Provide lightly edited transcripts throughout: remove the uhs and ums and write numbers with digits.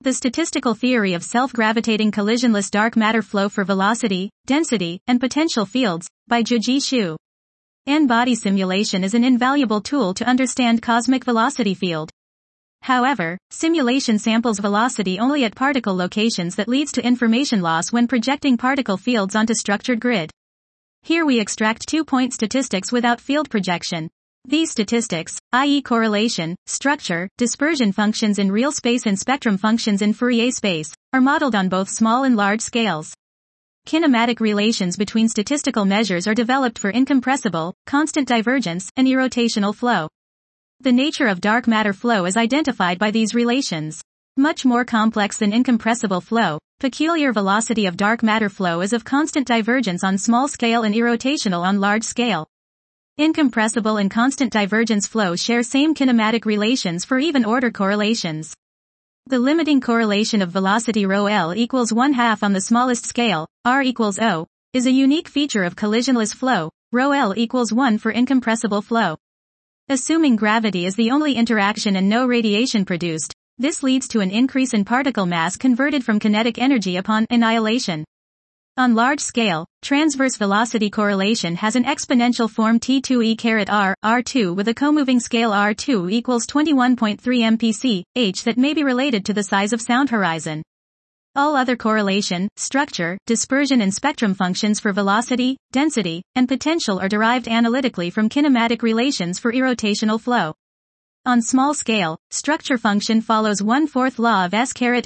The Statistical Theory of Self-Gravitating Collisionless Dark Matter Flow for Velocity, Density, and Potential Fields, by Zhiji Xu. N-body simulation is an invaluable tool to understand cosmic velocity field. However, simulation samples velocity only at particle locations that leads to information loss when projecting particle fields onto structured grid. Here we extract two-point statistics without field projection. These statistics, i.e. correlation, structure, dispersion functions in real space and spectrum functions in Fourier space, are modeled on both small and large scales. Kinematic relations between statistical measures are developed for incompressible, constant divergence, and irrotational flow. The nature of dark matter flow is identified by these relations. Much more complex than incompressible flow, peculiar velocity of dark matter flow is of constant divergence on small scale and irrotational on large scale. Incompressible and constant divergence flow share same kinematic relations for even order correlations. The limiting correlation of velocity ρl equals 1/2 on the smallest scale, r equals O, is a unique feature of collisionless flow, ρl equals 1 for incompressible flow. Assuming gravity is the only interaction and no radiation produced, this leads to an increase in particle mass converted from kinetic energy upon annihilation. On large scale, transverse velocity correlation has an exponential form T2e⁻r, r2 with a comoving scale r2 equals 21.3 mpc, h that may be related to the size of sound horizon. All other correlation, structure, dispersion and spectrum functions for velocity, density, and potential are derived analytically from kinematic relations for irrotational flow. On small scale, structure function follows 1/4 law of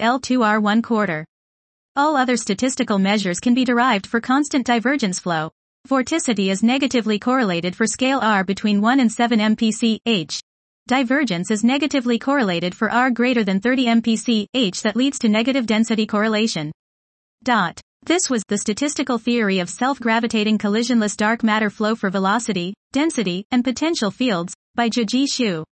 S⁻L2r1/4. All other statistical measures can be derived for constant divergence flow. Vorticity is negatively correlated for scale r between 1 and 7 mpc, h. Divergence is negatively correlated for r greater than 30 mpc, h that leads to negative density correlation. This was the Statistical Theory of Self-Gravitating Collisionless Dark Matter Flow for Velocity, Density, and Potential Fields, by Zhiji Xu.